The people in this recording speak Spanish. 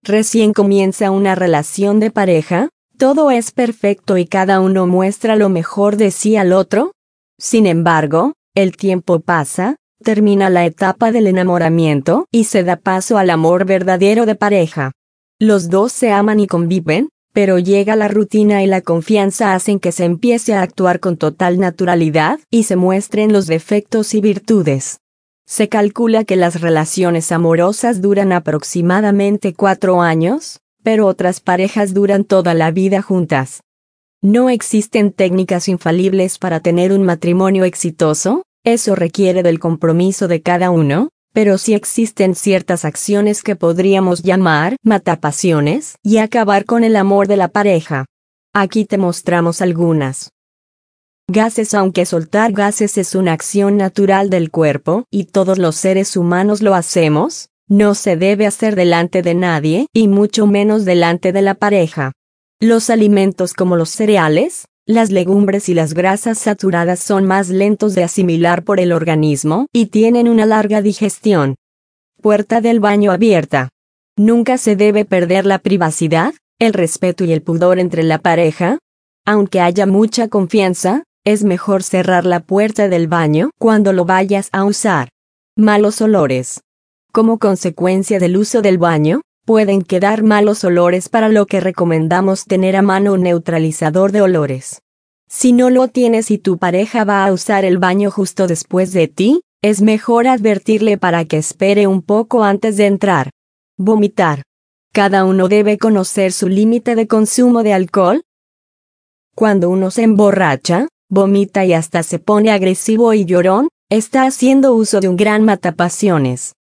Recién comienza una relación de pareja, todo es perfecto y cada uno muestra lo mejor de sí al otro. Sin embargo, el tiempo pasa, termina la etapa del enamoramiento y se da paso al amor verdadero de pareja. Los dos se aman y conviven, pero llega la rutina y la confianza hacen que se empiece a actuar con total naturalidad y se muestren los defectos y virtudes. Se calcula que las relaciones amorosas duran aproximadamente 4 años, pero otras parejas duran toda la vida juntas. No existen técnicas infalibles para tener un matrimonio exitoso, eso requiere del compromiso de cada uno, pero sí existen ciertas acciones que podríamos llamar matapasiones y acabar con el amor de la pareja. Aquí te mostramos algunas. Gases. Aunque soltar gases es una acción natural del cuerpo y todos los seres humanos lo hacemos, no se debe hacer delante de nadie y mucho menos delante de la pareja. Los alimentos como los cereales, las legumbres y las grasas saturadas son más lentos de asimilar por el organismo y tienen una larga digestión. Puerta del baño abierta. Nunca se debe perder la privacidad, el respeto y el pudor entre la pareja. Aunque haya mucha confianza, es mejor cerrar la puerta del baño cuando lo vayas a usar. Malos olores. Como consecuencia del uso del baño, pueden quedar malos olores, para lo que recomendamos tener a mano un neutralizador de olores. Si no lo tienes y tu pareja va a usar el baño justo después de ti, es mejor advertirle para que espere un poco antes de entrar. Vomitar. Cada uno debe conocer su límite de consumo de alcohol. Cuando uno se emborracha, vomita y hasta se pone agresivo y llorón, está haciendo uso de un gran matapasiones.